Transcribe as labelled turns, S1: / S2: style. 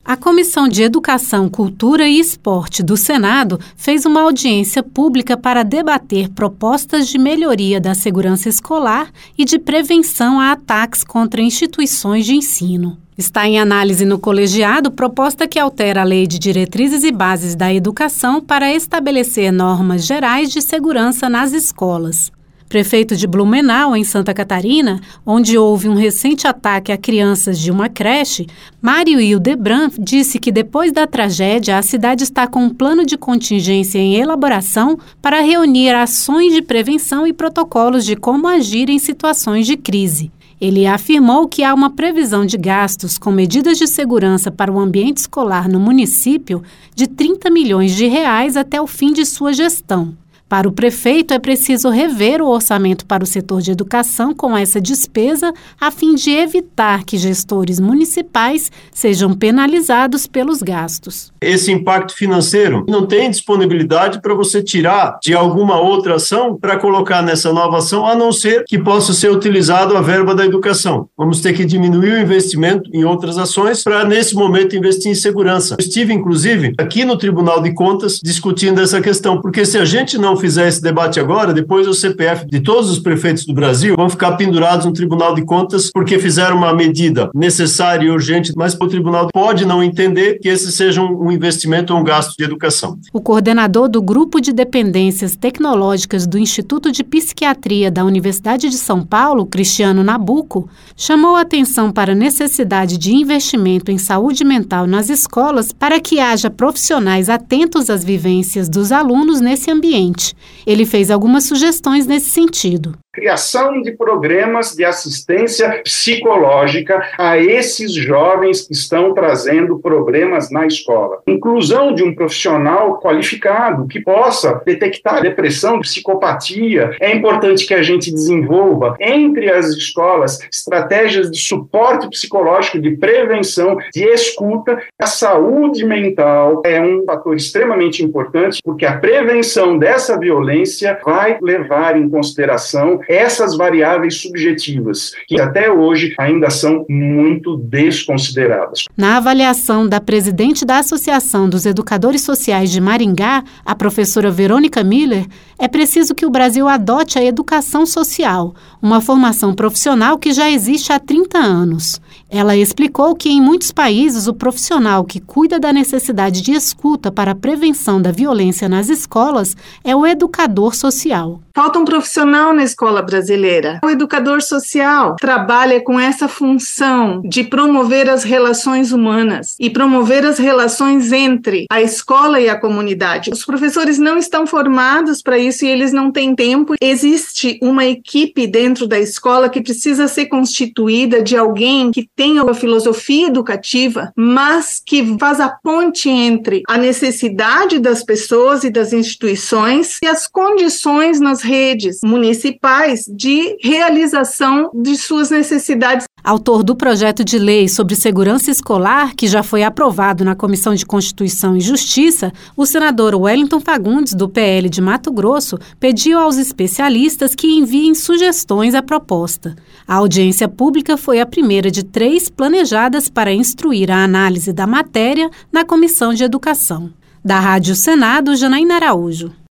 S1: A Comissão de Educação, Cultura e Esporte do Senado fez uma audiência pública para debater propostas de melhoria da segurança escolar e de prevenção a ataques contra instituições de ensino. Está em análise no colegiado proposta que altera a Lei de Diretrizes e Bases da Educação para estabelecer normas gerais de segurança nas escolas. Prefeito de Blumenau, em Santa Catarina, onde houve um recente ataque a crianças de uma creche, Mário Hildebrandt disse que depois da tragédia a cidade está com um plano de contingência em elaboração para reunir ações de prevenção e protocolos de como agir em situações de crise. Ele afirmou que há uma previsão de gastos com medidas de segurança para o ambiente escolar no município de R$ 30 milhões até o fim de sua gestão. Para o prefeito, é preciso rever o orçamento para o setor de educação com essa despesa, a fim de evitar que gestores municipais sejam penalizados pelos gastos.
S2: Esse impacto financeiro não tem disponibilidade para você tirar de alguma outra ação para colocar nessa nova ação, a não ser que possa ser utilizado a verba da educação. Vamos ter que diminuir o investimento em outras ações para, nesse momento, investir em segurança. Eu estive, inclusive, aqui no Tribunal de Contas discutindo essa questão, porque se a gente não fizer esse debate agora, depois o CPF de todos os prefeitos do Brasil vão ficar pendurados no Tribunal de Contas porque fizeram uma medida necessária e urgente, mas o Tribunal pode não entender que esse seja um investimento ou um gasto de educação.
S1: O coordenador do Grupo de Dependências Tecnológicas do Instituto de Psiquiatria da Universidade de São Paulo, Cristiano Nabuco, chamou a atenção para a necessidade de investimento em saúde mental nas escolas para que haja profissionais atentos às vivências dos alunos nesse ambiente. Ele fez algumas sugestões nesse sentido.
S3: Criação de programas de assistência psicológica a esses jovens que estão trazendo problemas na escola. Inclusão de um profissional qualificado que possa detectar depressão, psicopatia. É importante que a gente desenvolva entre as escolas estratégias de suporte psicológico, de prevenção, de escuta. A saúde mental é um fator extremamente importante porque a prevenção dessa violência vai levar em consideração essas variáveis subjetivas, que até hoje ainda são muito desconsideradas.
S1: Na avaliação da presidente da Associação dos Educadores Sociais de Maringá, a professora Verônica Miller, é preciso que o Brasil adote a educação social, uma formação profissional que já existe há 30 anos. Ela explicou que em muitos países o profissional que cuida da necessidade de escuta para a prevenção da violência nas escolas é o educador social.
S4: Falta um profissional na escola brasileira. O educador social trabalha com essa função de promover as relações humanas e promover as relações entre a escola e a comunidade. Os professores não estão formados para isso e eles não têm tempo. Existe uma equipe dentro da escola que precisa ser constituída de alguém que tenha uma filosofia educativa, mas que faz a ponte entre a necessidade das pessoas e das instituições e as condições nas redes municipais de realização de suas necessidades.
S1: Autor do projeto de lei sobre segurança escolar, que já foi aprovado na Comissão de Constituição e Justiça, o senador Wellington Fagundes, do PL de Mato Grosso, pediu aos especialistas que enviem sugestões à proposta. A audiência pública foi a primeira de 3 planejadas para instruir a análise da matéria na Comissão de Educação. Da Rádio Senado, Janaína Araújo.